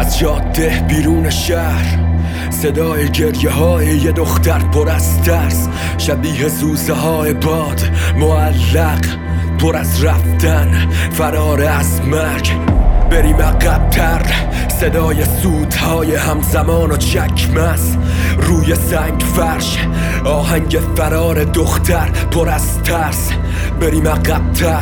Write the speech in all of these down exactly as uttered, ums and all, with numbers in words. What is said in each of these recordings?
از جاده بیرون شهر، صدای گریه های یه دختر پر از ترس، شبیه زوزه های باد معلق، پر از رفتن، فرار از مرگ. بریم عقب‌تر، صدای سوتهای همزمان و چکمه روی سنگ فرش، آهنگ فرار دختر پر از ترس. بریم عقب‌تر،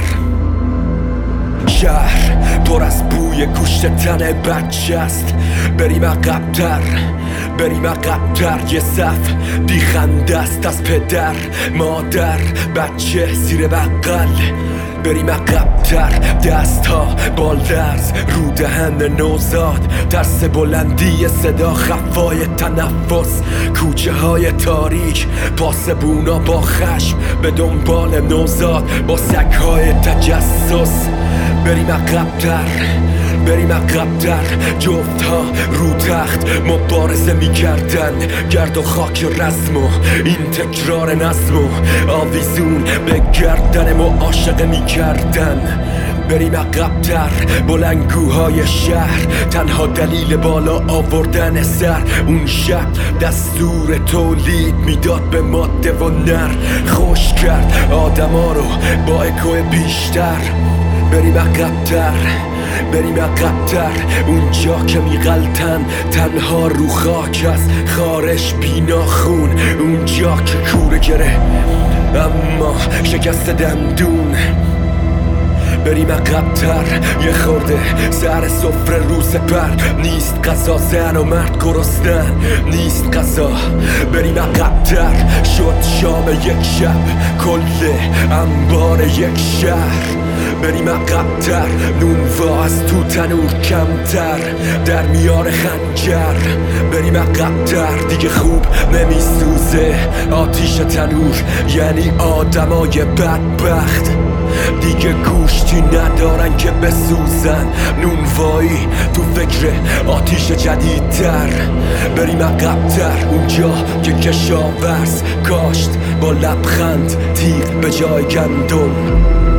شهر پر از بوی گوشت تن بچه است. بریم عقب‌تر، بریم عقب‌تر، یه صف بیخنده است از پدر، مادر، بچه زیر بغل. بریم عقب‌تر، دست ها بالدرز رو دهن نوزاد، ترس بلندی صدا، خفای تنفس، کوچه های تاریک، پاسبونا با خشم به دنبال نوزاد با سگ های تجسس. بریم عقب‌تر، بریم عقب‌تر، جفت ها رو تخت مبارزه می کردن، گرد و خاک رسم و این تکرار نظم و آویزون به گردن معاشقه می کردن. بریم عقب‌تر، بلندگوهای شهر، تنها دلیل بالا آوردن سر، اون شب دستور تولید میداد به ماده و نر، خوش کرد آدما رو با اکو بیشتر. بریم عقب‌تر، بریم عقب‌تر، اونجا که میغلطن تنها رو خاک است، خارش بینا خون، اونجا که کوره گره اما شکست دندون. بریم عقب‌تر، یه خورده سر سفره رو سپر، نیست غذا، زن و مرد گرسنن، نیست غذا. بریم عقب‌تر، شد شام یک شب، کل انبار یک شهر. بریم عقب‌تر، نونوا از تو تنور کمتر، در میار خنجر. بریم عقب‌تر، دیگه خوب نمیسوزه آتیش تنور، یعنی آدمای بدبخت دیگه گوشتی ندارن که بسوزن، نونوایی تو فکر آتیش جدیدتر. بریم عقب‌تر، اونجا که کشاورز کاشت با لبخند تیغ به جای گندم.